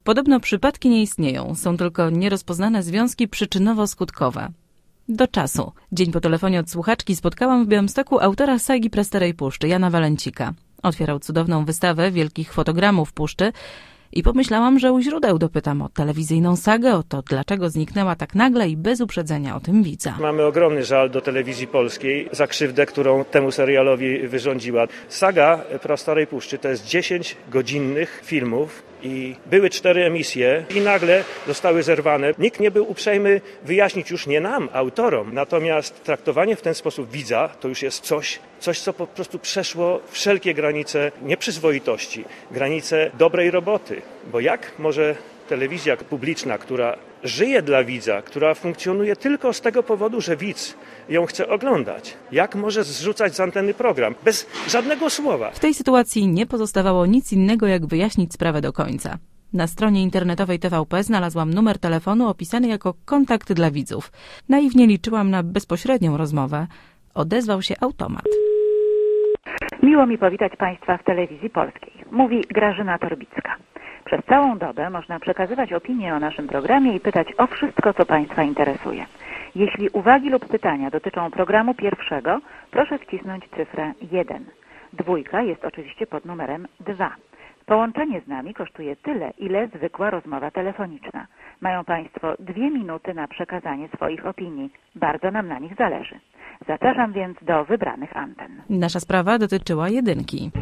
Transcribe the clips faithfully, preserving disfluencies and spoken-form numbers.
Podobno przypadki nie istnieją, są tylko nierozpoznane związki przyczynowo-skutkowe. Do czasu. Dzień po telefonie od słuchaczki spotkałam w Białymstoku autora sagi Prastarej Puszczy, Jana Walencika. Otwierał cudowną wystawę wielkich fotogramów Puszczy i pomyślałam, że u źródeł dopytam o telewizyjną sagę, o to, dlaczego zniknęła tak nagle i bez uprzedzenia o tym widza. Mamy ogromny żal do telewizji polskiej za krzywdę, którą temu serialowi wyrządziła. Saga Prastarej Puszczy to jest dziesięć godzinnych filmów i były cztery emisje i nagle zostały zerwane. Nikt nie był uprzejmy wyjaśnić, już nie nam, autorom. Natomiast traktowanie w ten sposób widza to już jest coś, coś co po prostu przeszło wszelkie granice nieprzyzwoitości, granice dobrej roboty. Bo jak może telewizja publiczna, która żyje dla widza, która funkcjonuje tylko z tego powodu, że widz ją chce oglądać, jak może zrzucać z anteny program bez żadnego słowa? W tej sytuacji nie pozostawało nic innego, jak wyjaśnić sprawę do końca. Na stronie internetowej T V P znalazłam numer telefonu opisany jako kontakt dla widzów. Naiwnie liczyłam na bezpośrednią rozmowę. Odezwał się automat. Miło mi powitać Państwa w telewizji polskiej. Mówi Grażyna Torbicka. Przez całą dobę można przekazywać opinie o naszym programie i pytać o wszystko, co Państwa interesuje. Jeśli uwagi lub pytania dotyczą programu pierwszego, proszę wcisnąć cyfrę jeden. Dwójka jest oczywiście pod numerem dwa. Połączenie z nami kosztuje tyle, ile zwykła rozmowa telefoniczna. Mają Państwo dwie minuty na przekazanie swoich opinii. Bardzo nam na nich zależy. Zapraszam więc do wybranych anten. Nasza sprawa dotyczyła jedynki.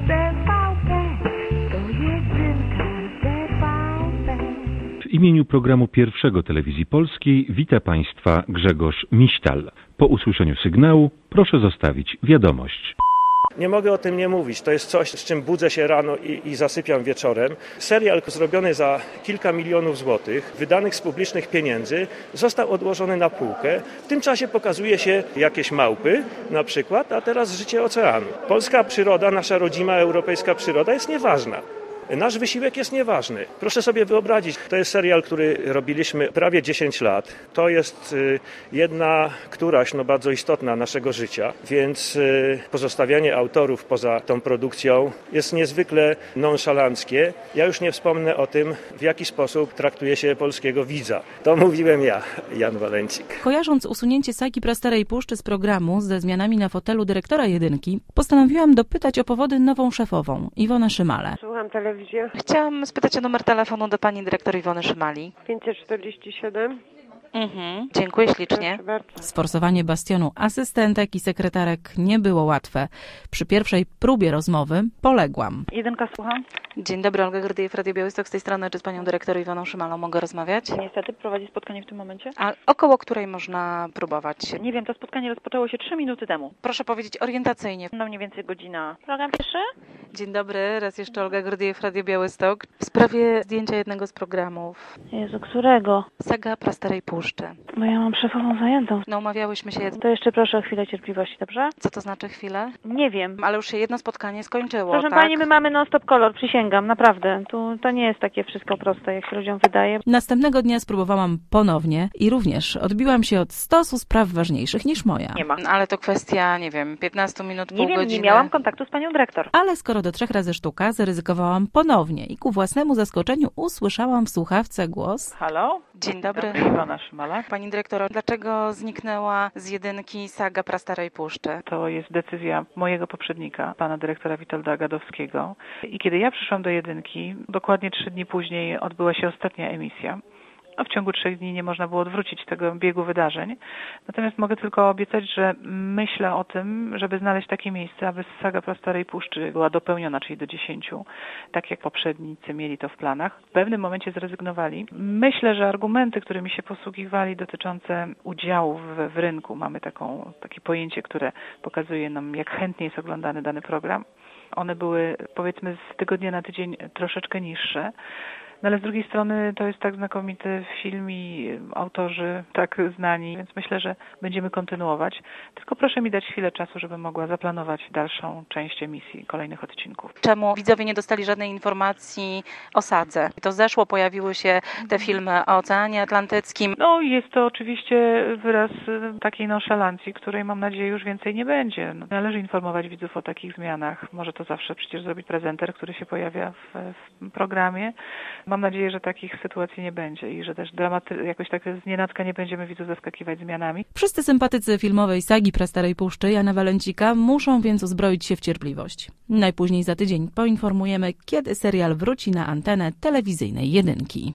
W imieniu programu pierwszego Telewizji Polskiej wita Państwa Grzegorz Miśtal. Po usłyszeniu sygnału proszę zostawić wiadomość. Nie mogę o tym nie mówić. To jest coś, z czym budzę się rano i, i zasypiam wieczorem. Serial zrobiony za kilka milionów złotych, wydanych z publicznych pieniędzy, został odłożony na półkę. W tym czasie pokazuje się jakieś małpy na przykład, a teraz życie oceanu. Polska przyroda, nasza rodzima europejska przyroda jest nieważna. Nasz wysiłek jest nieważny. Proszę sobie wyobrazić, to jest serial, który robiliśmy prawie dziesięć lat. To jest jedna, któraś no bardzo istotna naszego życia, więc pozostawianie autorów poza tą produkcją jest niezwykle nonszalanckie. Ja już nie wspomnę o tym, w jaki sposób traktuje się polskiego widza. To mówiłem ja, Jan Walencik. Kojarząc usunięcie sagi Prastarej Puszczy z programu ze zmianami na fotelu dyrektora jedynki, postanowiłam dopytać o powody nową szefową, Iwonę Szymale. Słucham telewizji. Chciałam spytać o numer telefonu do pani dyrektor Iwony Szymali. pięćset czterdzieści siedem. Mhm. Dziękuję ślicznie. Sforsowanie bastionu asystentek i sekretarek nie było łatwe. Przy pierwszej próbie rozmowy poległam. Jedynka, słucham. Dzień dobry, Olga Gordyjew, Radio Białystok z tej strony. Czy z panią dyrektor Iwoną Szymalą mogę rozmawiać? Niestety prowadzi spotkanie w tym momencie. A około której można próbować? Nie wiem, to spotkanie rozpoczęło się trzy minuty temu. Proszę powiedzieć orientacyjnie. No mniej więcej godzina. Program pierwszy? Dzień dobry, raz jeszcze Olga Gordyjew, Radio Białystok. W sprawie zdjęcia jednego z programów. Jezu, którego? Saga Prastarej Puszczy. Bo ja mam szefową zajętą. No umawiałyśmy się... To jeszcze proszę o chwilę cierpliwości, dobrze? Co to znaczy chwilę? Nie wiem. Ale już się jedno spotkanie skończyło, Proszę tak? pani, my mamy non-stop kolor, przysięgam, naprawdę. Tu, to nie jest takie wszystko proste, jak się ludziom wydaje. Następnego dnia spróbowałam ponownie i również odbiłam się od stosu spraw ważniejszych niż moja. Nie ma. Ale to kwestia, nie wiem, piętnaście minut, Nie pół wiem, godziny. nie miałam kontaktu z panią dyrektor. Ale skoro do trzech razy sztuka, zaryzykowałam ponownie i ku własnemu zaskoczeniu usłyszałam w słuchawce głos. Halo? Dzień dobry. Iwona Szymala. Pani dyrektor, dlaczego zniknęła z jedynki saga Prastarej Puszczy? To jest decyzja mojego poprzednika, pana dyrektora Witolda Gadowskiego. I kiedy ja przyszłam do jedynki, dokładnie trzy dni później odbyła się ostatnia emisja. No, w ciągu trzech dni nie można było odwrócić tego biegu wydarzeń. Natomiast mogę tylko obiecać, że myślę o tym, żeby znaleźć takie miejsce, aby saga Prastarej Puszczy była dopełniona, czyli do dziesięciu, tak jak poprzednicy mieli to w planach. W pewnym momencie zrezygnowali. Myślę, że argumenty, którymi się posługiwali dotyczące udziału w, w rynku, mamy taką, takie pojęcie, które pokazuje nam, jak chętnie jest oglądany dany program. One były, powiedzmy, z tygodnia na tydzień troszeczkę niższe. No ale z drugiej strony to jest tak znakomity film i autorzy tak znani, więc myślę, że będziemy kontynuować. Tylko proszę mi dać chwilę czasu, żebym mogła zaplanować dalszą część emisji, kolejnych odcinków. Czemu widzowie nie dostali żadnej informacji o sadze? To zeszło, pojawiły się te filmy o Oceanie Atlantyckim. No jest to oczywiście wyraz takiej nonszalancji, której mam nadzieję już więcej nie będzie. No, należy informować widzów o takich zmianach. Może to zawsze przecież zrobić prezenter, który się pojawia w, w programie. Mam nadzieję, że takich sytuacji nie będzie i że też dramaty, jakoś tak znienacka nie będziemy widzów zaskakiwać zmianami. Wszyscy sympatycy filmowej sagi Prastarej Puszczy Jana Walencika muszą więc uzbroić się w cierpliwość. Najpóźniej za tydzień poinformujemy, kiedy serial wróci na antenę telewizyjnej Jedynki.